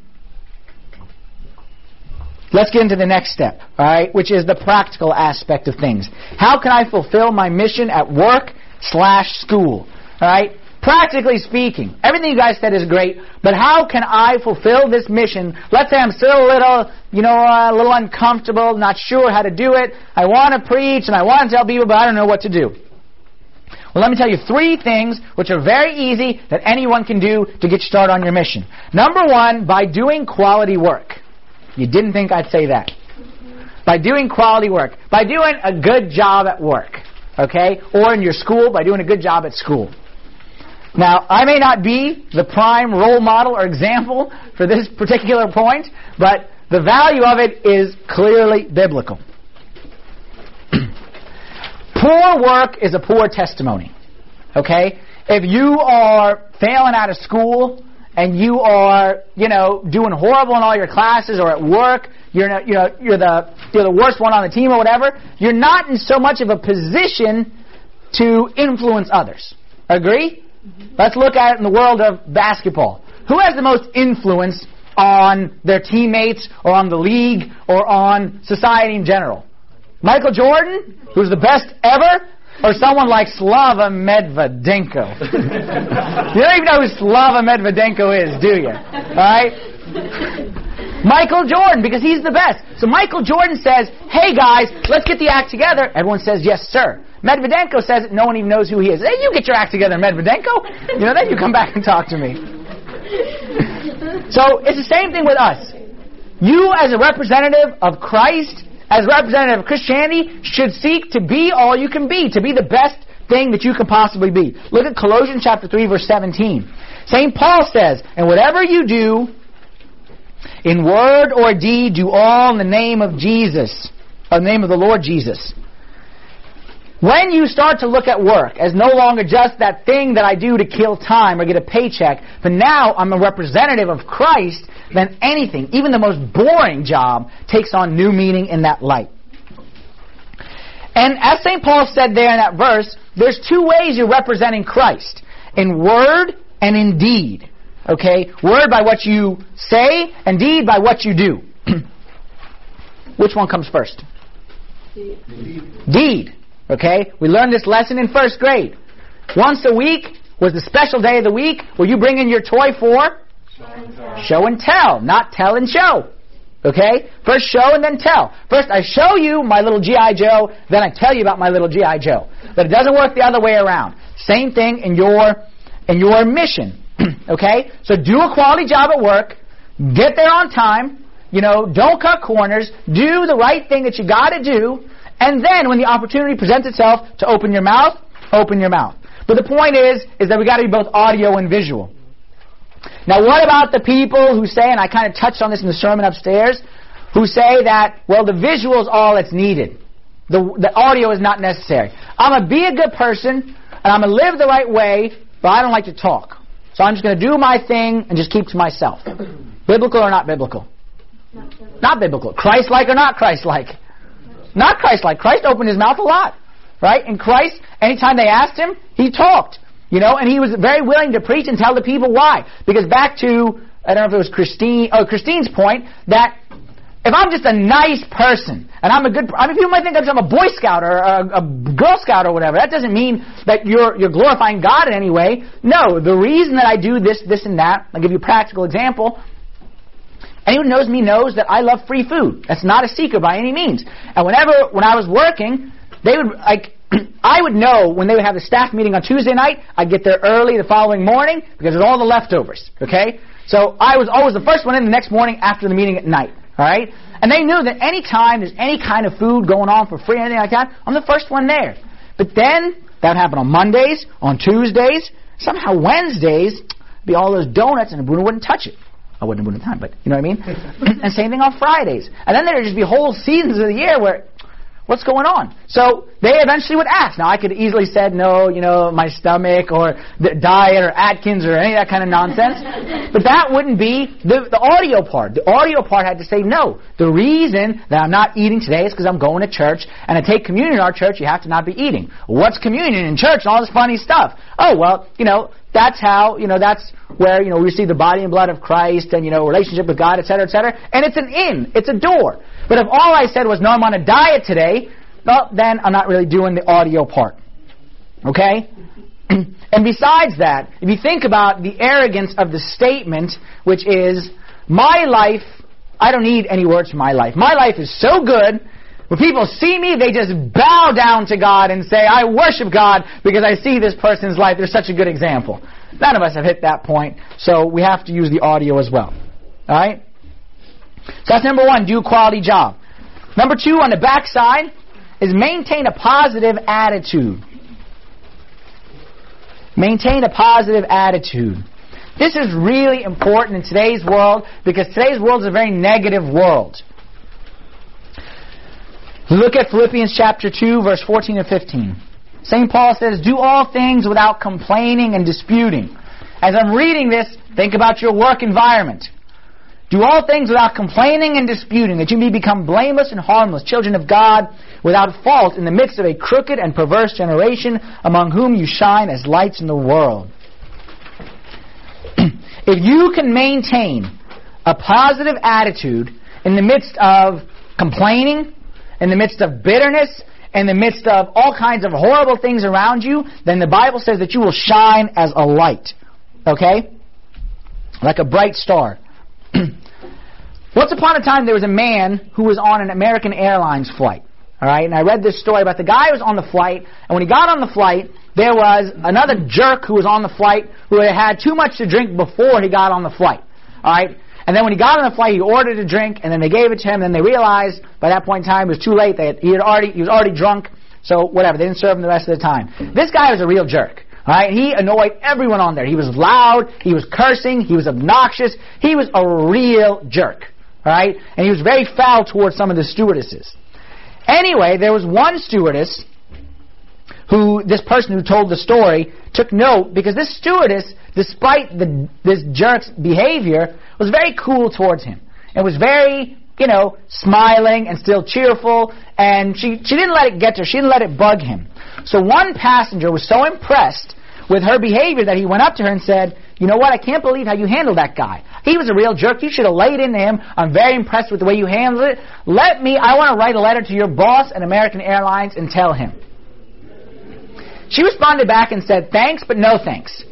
A: let's get into the next step, all right, which is the practical aspect of things. How can I fulfill my mission at work/school? All right? Practically speaking, everything you guys said is great, but how can I fulfill this mission? Let's say I'm still a little uncomfortable, not sure how to do it. I want to preach and I want to tell people, but I don't know what to do. Well, let me tell you 3 things which are very easy that anyone can do to get you started on your mission. Number 1, by doing quality work. You didn't think I'd say that. By doing quality work. By doing a good job at work. Okay? Or in your school, by doing a good job at school. Now, I may not be the prime role model or example for this particular point, but the value of it is clearly biblical. Poor work is a poor testimony. Okay? If you are failing out of school and you are, doing horrible in all your classes or at work, you're the worst one on the team or whatever, you're not in so much of a position to influence others. Agree? Let's look at it in the world of basketball. Who has the most influence on their teammates or on the league or on society in general? Michael Jordan, who's the best ever, or someone like Slava Medvedenko? You don't even know who Slava Medvedenko is, do you? All right? Michael Jordan, because he's the best. So Michael Jordan says, hey guys, let's get the act together. Everyone says, yes sir. Medvedenko says it, no one even knows who he is. Hey, you get your act together, Medvedenko. Then you come back and talk to me. So it's the same thing with us. You as a representative of Christ, as a representative of Christianity, should seek to be all you can be, to be the best thing that you can possibly be. Look at Colossians chapter 3, verse 17. St. Paul says, and whatever you do, in word or deed, do all in the name of Jesus, or the name of the Lord Jesus. When you start to look at work as no longer just that thing that I do to kill time or get a paycheck, but now I'm a representative of Christ, then anything, even the most boring job, takes on new meaning in that light. And as St. Paul said there in that verse, there's 2 ways you're representing Christ. In word and in deed. Okay? Word by what you say, and deed by what you do. Which one comes first? Deed. Okay? We learned this lesson in 1st grade. Once a week was the special day of the week where you bring in your toy for show and tell, not tell and show. Okay? First show and then tell. First I show you my little G.I. Joe, then I tell you about my little G.I. Joe. But it doesn't work the other way around. Same thing in your mission. Okay? So do a quality job at work, get there on time, don't cut corners, do the right thing that you got to do, and then when the opportunity presents itself to open your mouth, open your mouth. But the point is that we got to be both audio and visual. Now what about the people who say, and I kind of touched on this in the sermon upstairs, who say that, well, the visual is all that's needed. The audio is not necessary. I'm going to be a good person, and I'm going to live the right way, but I don't like to talk. So I'm just going to do my thing and just keep to myself. Biblical or not biblical? Not biblical. Christ-like or not Christ-like? Not Christ-like. Christ opened his mouth a lot. Right? And Christ, anytime they asked him, he talked. And he was very willing to preach and tell the people why. Because back to, I don't know if it was Christine's point, that if I'm just a nice person, and I'm a good, people might think I'm a Boy Scout or a Girl Scout or whatever. That doesn't mean that you're glorifying God in any way. No, the reason that I do this, and that, I'll give you a practical example. Anyone who knows me knows that I love free food. That's not a secret by any means. And when I was working, they would, I would know when they would have the staff meeting on Tuesday night, I'd get there early the following morning because there's all the leftovers. Okay? So I was always the first one in the next morning after the meeting at night. All right? And they knew that any time there's any kind of food going on for free or anything like that, I'm the first one there. But then, that would happen on Mondays, on Tuesdays, somehow Wednesdays, be all those donuts and Bruno wouldn't touch it. I wouldn't have time, but you know what I mean? And same thing on Fridays. And then there would just be whole seasons of the year where, what's going on? So they eventually would ask. Now, I could easily said, no, my stomach or the diet or Atkins or any of that kind of nonsense. But that wouldn't be the audio part. The audio part had to say, no, the reason that I'm not eating today is because I'm going to church, and to take communion in our church, you have to not be eating. What's communion in church and all this funny stuff? Oh, well, that's how, that's where, we receive the body and blood of Christ and, relationship with God, etc., etc. And it's an in. It's a door. But if all I said was, no, I'm on a diet today, well, then I'm not really doing the audio part. Okay? And besides that, if you think about the arrogance of the statement, which is, my life, I don't need any words for my life. My life is so good, when people see me, they just bow down to God and say, I worship God because I see this person's life. They're such a good example. None of us have hit that point, so we have to use the audio as well. All right? So that's number one, do a quality job. Number two, on the backside, is maintain a positive attitude. Maintain a positive attitude. This is really important in today's world because today's world is a very negative world. Look at Philippians chapter 2, verse 14 and 15. St. Paul says, do all things without complaining and disputing. As I'm reading this, think about your work environment. Do all things without complaining and disputing, that you may become blameless and harmless, children of God, without fault in the midst of a crooked and perverse generation, among whom you shine as lights in the world. If you can maintain a positive attitude in the midst of complaining, in the midst of bitterness, in the midst of all kinds of horrible things around you, then the Bible says that you will shine as a light. Okay? Like a bright star. Once upon a time, there was a man who was on an American Airlines flight. All right, and I read this story about the guy who was on the flight, and when he got on the flight, there was another jerk who was on the flight who had had too much to drink before he got on the flight. All right, and then when he got on the flight, he ordered a drink, and then they gave it to him, and then they realized by that point in time it was too late. He was already drunk, so whatever, they didn't serve him the rest of the time. This guy was a real jerk. All right, he annoyed everyone on there. He was loud, he was cursing, he was obnoxious, he was a real jerk. All right, and he was very foul towards some of the stewardesses. Anyway, there was one stewardess who, this person who told the story, took note because this stewardess, despite this jerk's behavior, was very cool towards him. And was very, smiling and still cheerful, and she didn't let it get to her. She didn't let it bug him. So one passenger was so impressed with her behavior that he went up to her and said, you know what, I can't believe how you handled that guy. He was a real jerk. You should have laid into him. I'm very impressed with the way you handled it. I want to write a letter to your boss at American Airlines and tell him. She responded back and said, thanks, but no thanks.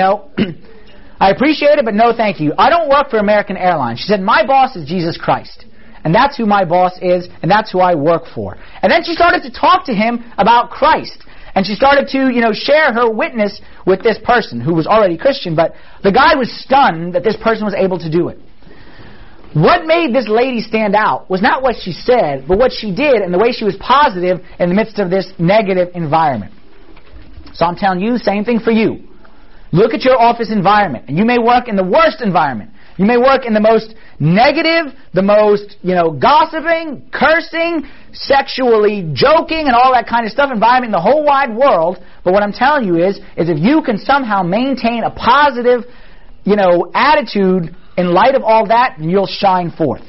A: I appreciate it, but no thank you. I don't work for American Airlines. She said, my boss is Jesus Christ. And that's who my boss is, and that's who I work for. And then she started to talk to him about Christ. And she started to, share her witness with this person who was already Christian, but the guy was stunned that this person was able to do it. What made this lady stand out was not what she said, but what she did and the way she was positive in the midst of this negative environment. So I'm telling you, same thing for you. Look at your office environment, and you may work in the worst environment. You may work in the most negative, the most, gossiping, cursing, sexually joking, and all that kind of stuff environment in the whole wide world. But what I'm telling you is if you can somehow maintain a positive, attitude in light of all that, then you'll shine forth.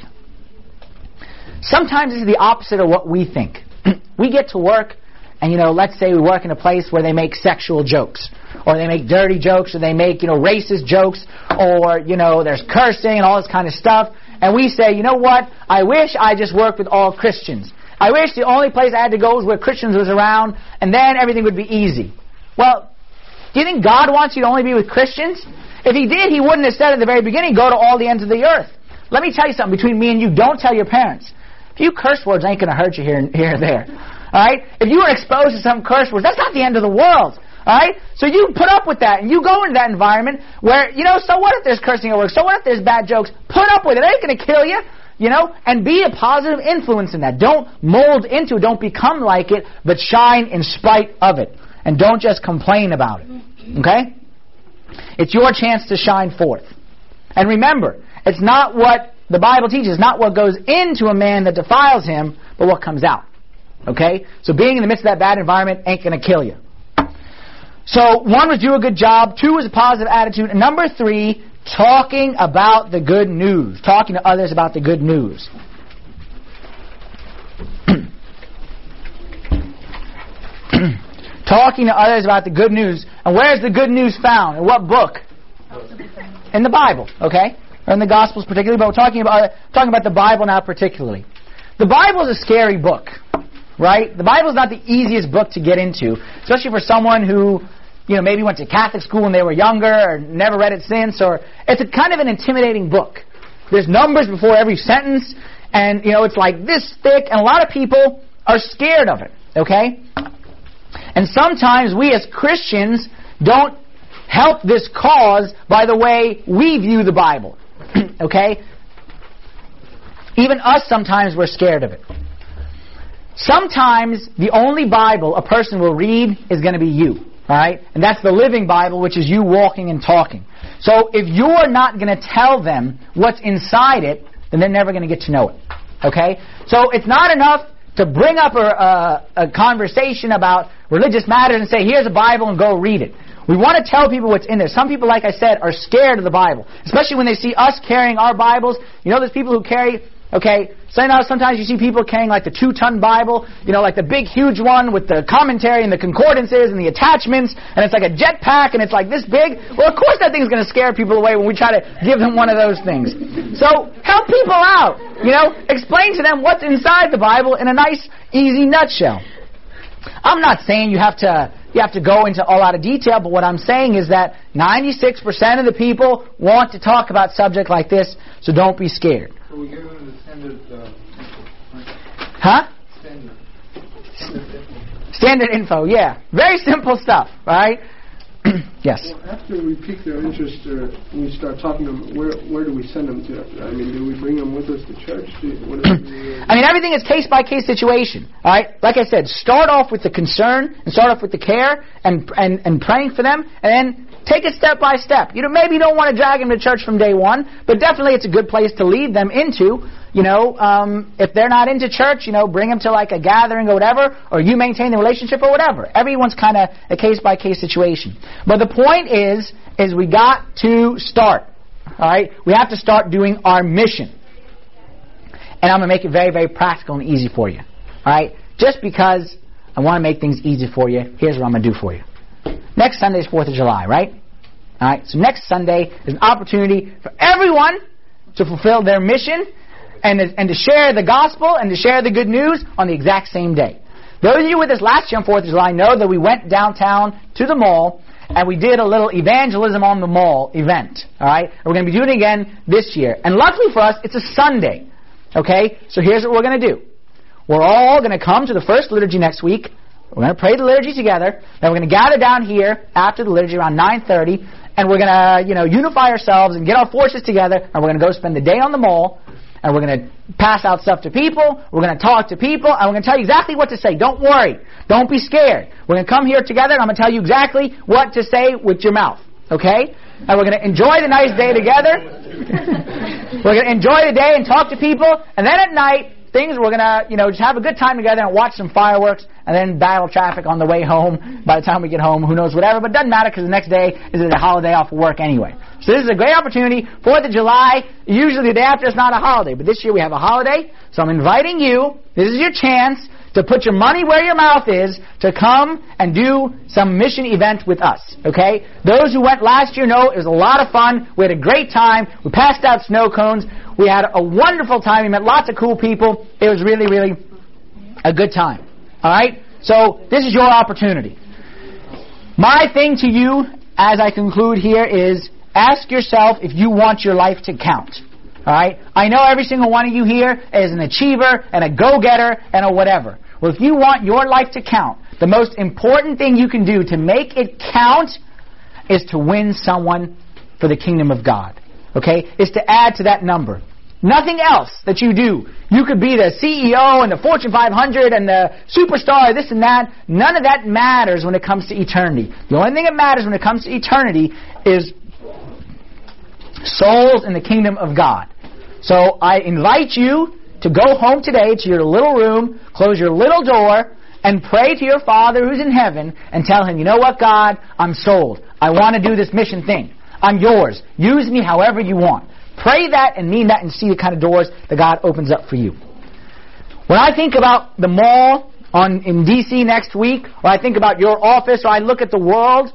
A: Sometimes this is the opposite of what we think. We get to work, and, let's say we work in a place where they make sexual jokes, or they make dirty jokes, or they make, racist jokes, or, there's cursing and all this kind of stuff. And we say, you know what? I wish I just worked with all Christians. I wish the only place I had to go was where Christians was around, and then everything would be easy. Well, do you think God wants you to only be with Christians? If He did, He wouldn't have said at the very beginning, go to all the ends of the earth. Let me tell you something between me and you. Don't tell your parents. A few curse words ain't going to hurt you here and there. All right? If you were exposed to some curse words, that's not the end of the world. All right? So you put up with that, and you go into that environment where, so what if there's cursing at work? So what if there's bad jokes? Put up with it. It ain't going to kill you, and be a positive influence in that. Don't mold into it. Don't become like it, but shine in spite of it. And don't just complain about it. Okay? It's your chance to shine forth. And remember, It's not what the Bible teaches, not what goes into a man that defiles him, but what comes out. Okay? So being in the midst of that bad environment ain't going to kill you. So 1 was do a good job. 2 was a positive attitude. And number 3, talking about the good news. Talking to others about the good news. Talking to others about the good news. And where's the good news found? In what book? In the Bible, okay? Or in the Gospels particularly, but we're talking about the Bible now particularly. The Bible is a scary book, right? The Bible is not the easiest book to get into, especially for someone who, maybe went to Catholic school when they were younger or never read it since, or it's a kind of an intimidating book. There's numbers before every sentence, and, it's like this thick, and a lot of people are scared of it, okay? And sometimes we as Christians don't help this cause by the way we view the Bible. Okay? Even us, sometimes we're scared of it. Sometimes the only Bible a person will read is going to be you. Alright? And that's the living Bible, which is you walking and talking. So if you're not going to tell them what's inside it, then they're never going to get to know it. Okay? So it's not enough to bring up a conversation about religious matters and say, here's a Bible and go read it. We want to tell people what's in there. Some people, like I said, are scared of the Bible, especially when they see us carrying our Bibles. There's people who carry, sometimes you see people carrying like the 2-ton Bible, like the big, huge one with the commentary and the concordances and the attachments, and it's like a jetpack and it's like this big. Well, of course that thing's going to scare people away when we try to give them one of those things. So help people out. Explain to them what's inside the Bible in a nice, easy nutshell. I'm not saying you have to go into a lot of detail, but what I'm saying is that 96% of the people want to talk about subject like this, so don't be scared.
B: So we give them the standard info.
A: Huh?
B: Standard
A: info, yeah. Very simple stuff, right? Yes.
E: Well, after we pique their interest, we start talking to them, where do we send them to? I mean, do we bring them with us to church?
A: Everything is case-by-case situation. All right? Like I said, start off with the concern and start off with the care and praying for them, and then take it step by step. Maybe you don't want to drag them to church from day one, but definitely it's a good place to lead them into. If they're not into church, bring them to like a gathering or whatever, or you maintain the relationship or whatever. Everyone's kind of a case-by-case situation. But the point is we got to start. All right? We have to start doing our mission. And I'm going to make it very, very practical and easy for you. All right? Just because I want to make things easy for you, here's what I'm going to do for you. Next Sunday is 4th of July, right? All right? So next Sunday is an opportunity for everyone to fulfill their mission and to share the gospel and to share the good news on the exact same day. Those of you with us last year on 4th of July know that we went downtown to the mall and we did a little evangelism on the mall event. All right? And we're going to be doing it again this year. And luckily for us, it's a Sunday. Okay? So here's what we're going to do. We're all going to come to the first liturgy next week. We're going to pray the liturgy together. Then we're going to gather down here after the liturgy around 9:30, and we're going to, unify ourselves and get our forces together, and we're going to go spend the day on the mall, and we're going to pass out stuff to people. We're going to talk to people, and we're going to tell you exactly what to say. Don't worry. Don't be scared. We're going to come here together, and I'm going to tell you exactly what to say with your mouth. Okay? And we're going to enjoy the nice day together. We're going to enjoy the day and talk to people, and then at night, we're going to, just have a good time together and watch some fireworks and then battle traffic on the way home. By the time we get home, who knows, whatever. But it doesn't matter because the next day is a holiday off of work anyway. So this is a great opportunity. 4th of July, usually the day after is not a holiday. But this year we have a holiday. So I'm inviting you. This is your chance to put your money where your mouth is to come and do some mission event with us. Okay? Those who went last year know it was a lot of fun. We had a great time. We passed out snow cones. We had a wonderful time. We met lots of cool people. It was really, really a good time. All right? So this is your opportunity. My thing to you as I conclude here is ask yourself if you want your life to count. All right? I know every single one of you here is an achiever and a go-getter and a whatever. Well, if you want your life to count, the most important thing you can do to make it count is to win someone for the kingdom of God. Okay? Is to add to that number. Nothing else that you do. You could be the CEO and the Fortune 500 and the superstar, this and that. None of that matters when it comes to eternity. The only thing that matters when it comes to eternity is Souls in the kingdom of God. So I invite you to go home today to your little room, close your little door, and pray to your Father who's in heaven and tell Him, you know what, God? I'm sold. I want to do this mission thing. I'm yours. Use me however you want. Pray that and mean that and see the kind of doors that God opens up for you. When I think about the mall in D.C. next week, or I think about your office, or I look at the world,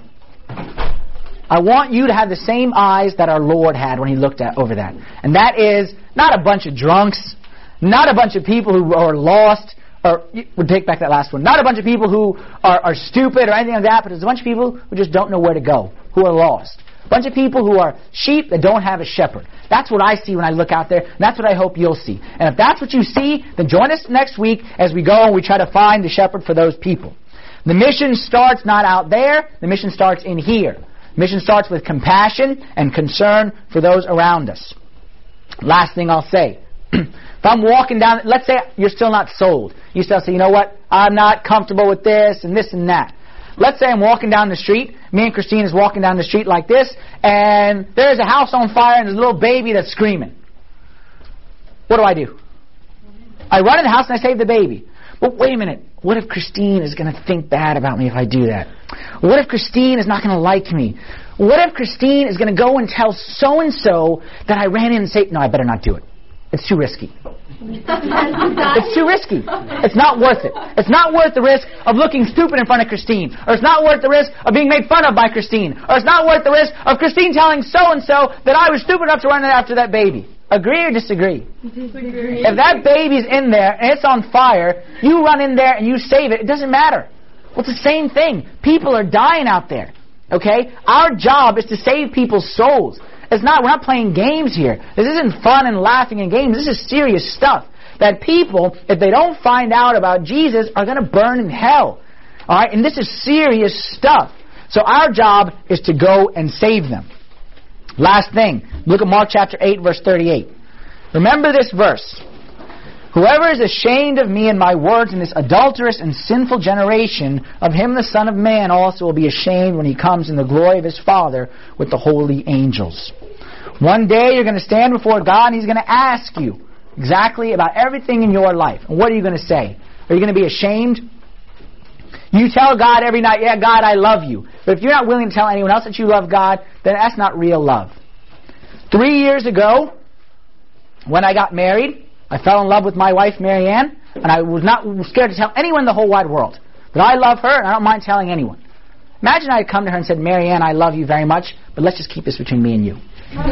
A: I want you to have the same eyes that our Lord had when He looked at over that. And that is not a bunch of drunks, not a bunch of people who are lost, or we'll take back that last one. Not a bunch of people who are stupid or anything like that, but it's a bunch of people who just don't know where to go, who are lost. A bunch of people who are sheep that don't have a shepherd. That's what I see when I look out there, and that's what I hope you'll see. And if that's what you see, then join us next week as we go and we try to find the shepherd for those people. The mission starts not out there, the mission starts in here. The mission starts with compassion and concern for those around us. Last thing I'll say. If I'm walking down, let's say you're still not sold. You still say, you know what, I'm not comfortable with this and that. Let's say I'm walking down the street, me and Christine is walking down the street like this, and there's a house on fire and there's a little baby that's screaming. What do? I run in the house and I save the baby. But wait a minute, what if Christine is going to think bad about me if I do that? What if Christine is not going to like me? What if Christine is going to go and tell so-and-so that I ran in and say, no, I better not do it. It's too risky. It's too risky. It's not worth it. It's not worth the risk of looking stupid in front of Christine. Or it's not worth the risk of being made fun of by Christine. Or it's not worth the risk of Christine telling so-and-so that I was stupid enough to run after that baby. Agree or disagree? Disagree. If that baby's in there and it's on fire, you run in there and you save it. It doesn't matter. Well, it's the same thing. People are dying out there. Okay? Our job is to save people's souls. We're not playing games here. This isn't fun and laughing and games. This is serious stuff. That people, if they don't find out about Jesus, are going to burn in hell. All right? And this is serious stuff. So our job is to go and save them. Last thing. Look at Mark chapter 8, verse 38. Remember this verse. Whoever is ashamed of me and my words in this adulterous and sinful generation, of him the Son of Man also will be ashamed when He comes in the glory of His Father with the holy angels. One day you're going to stand before God and He's going to ask you exactly about everything in your life. And what are you going to say? Are you going to be ashamed? You tell God every night, yeah, God, I love you. But if you're not willing to tell anyone else that you love God, then that's not real love. 3 years ago, when I got married, I fell in love with my wife, Mary Ann, and I was not scared to tell anyone in the whole wide world. But I love her, and I don't mind telling anyone. Imagine I had come to her and said, Mary Ann, I love you very much, but let's just keep this between me and you.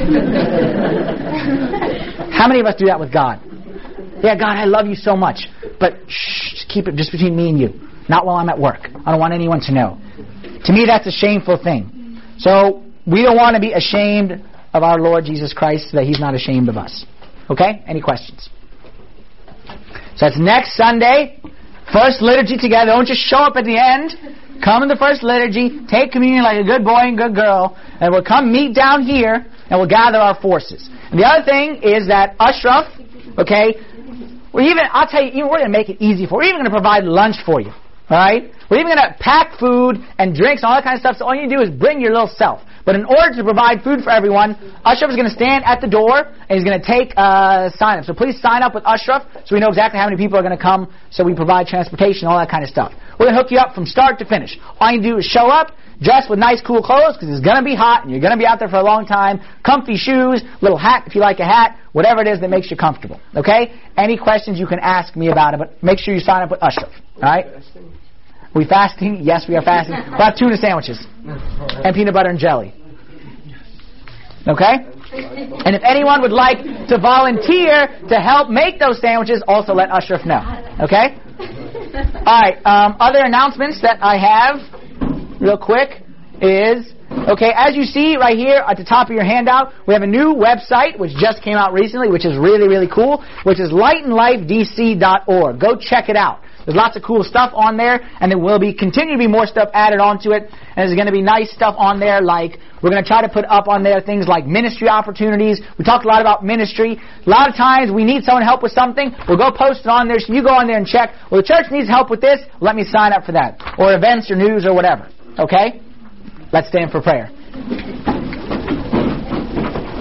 A: How many of us do that with God? Yeah, God, I love you so much, but shh, keep it just between me and you. Not while I'm at work. I don't want anyone to know. To me, that's a shameful thing. So, we don't want to be ashamed of our Lord Jesus Christ so that He's not ashamed of us. Okay? Any questions? So it's next Sunday, first liturgy together. Don't just show up at the end. Come in the first liturgy, take communion like a good boy and good girl, and we'll come meet down here, and we'll gather our forces. And the other thing is that Ashraf, okay, I'll tell you, we're going to make it easy for you. We're even going to provide lunch for you. All right? We're even going to pack food and drinks and all that kind of stuff, so all you do is bring your little self. But in order to provide food for everyone, Ashraf is going to stand at the door and he's going to take sign up. So please sign up with Ashraf so we know exactly how many people are going to come, so we provide transportation, all that kind of stuff. We're going to hook you up from start to finish. All you do is show up, dress with nice cool clothes because it's going to be hot and you're going to be out there for a long time, comfy shoes, little hat if you like a hat, whatever it is that makes you comfortable. Okay? Any questions you can ask me about it, but make sure you sign up with Ashraf. All right? Are we fasting? Yes, we are fasting. We'll have tuna sandwiches and peanut butter and jelly. Okay? And if anyone would like to volunteer to help make those sandwiches, also let Ashraf know. Okay? Alright, other announcements that I have, real quick, is, okay, as you see right here at the top of your handout, we have a new website which just came out recently, which is really, really cool, which is lightandlifedc.org. Go check it out. There's lots of cool stuff on there, and there will continue to be more stuff added onto it. And there's going to be nice stuff on there, like we're going to try to put up on there things like ministry opportunities. We talked a lot about ministry. A lot of times we need someone to help with something. We'll go post it on there, so you go on there and check. Well, the church needs help with this. Let me sign up for that, or events or news or whatever. Okay? Let's stand for prayer.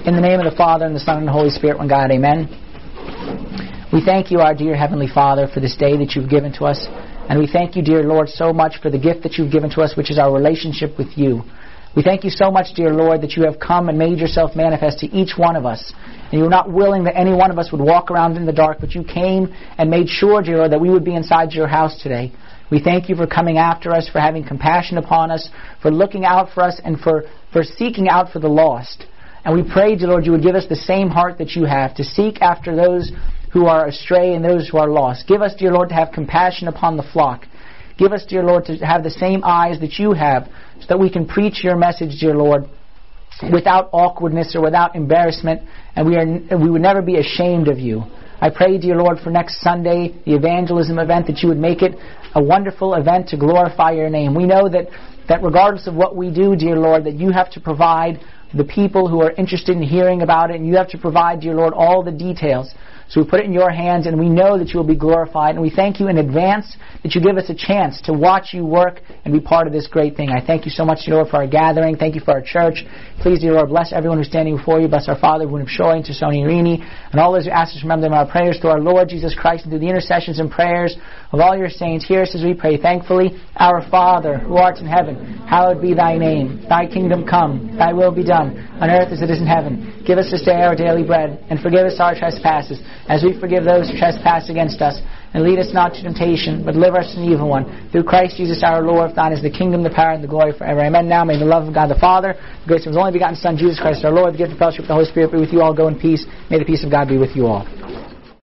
A: In the name of the Father, and the Son, and the Holy Spirit, one God, amen. We thank you, our dear Heavenly Father, for this day that you've given to us. And we thank you, dear Lord, so much for the gift that you've given to us, which is our relationship with you. We thank you so much, dear Lord, that you have come and made yourself manifest to each one of us. And you were not willing that any one of us would walk around in the dark, but you came and made sure, dear Lord, that we would be inside your house today. We thank you for coming after us, for having compassion upon us, for looking out for us, and for seeking out for the lost. And we pray, dear Lord, you would give us the same heart that you have, to seek after those who are astray and those who are lost. Give us, dear Lord, to have compassion upon the flock. Give us, dear Lord, to have the same eyes that you have, so that we can preach your message, dear Lord, without awkwardness or without embarrassment, and we would never be ashamed of you. I pray, dear Lord, for next Sunday, the evangelism event, that you would make it a wonderful event to glorify your name. We know that regardless of what we do, dear Lord, that you have to provide the people who are interested in hearing about it, and you have to provide, dear Lord, all the details. So we put it in your hands, and we know that you will be glorified, and we thank you in advance that you give us a chance to watch you work and be part of this great thing. I thank you so much, dear Lord, for our gathering. Thank you for our church. Please, dear Lord, bless everyone who's standing before you. Bless our Father, Boone of Shoy, and to Sonia Irini, and all those who ask us to remember them in our prayers through our Lord Jesus Christ, and through the intercessions and prayers of all your saints. Hear us as we pray thankfully. Our Father, who art in heaven, hallowed be thy name. Thy kingdom come, thy will be done, on earth as it is in heaven. Give us this day our daily bread, and forgive us our trespasses, as we forgive those who trespass against us. And lead us not to temptation, but deliver us from the evil one. Through Christ Jesus our Lord, thine is the kingdom, the power, and the glory forever. Amen. Now may the love of God the Father, the grace of his only begotten Son, Jesus Christ our Lord, the gift of fellowship of the Holy Spirit be with you all. Go in peace. May the peace of God be with you all.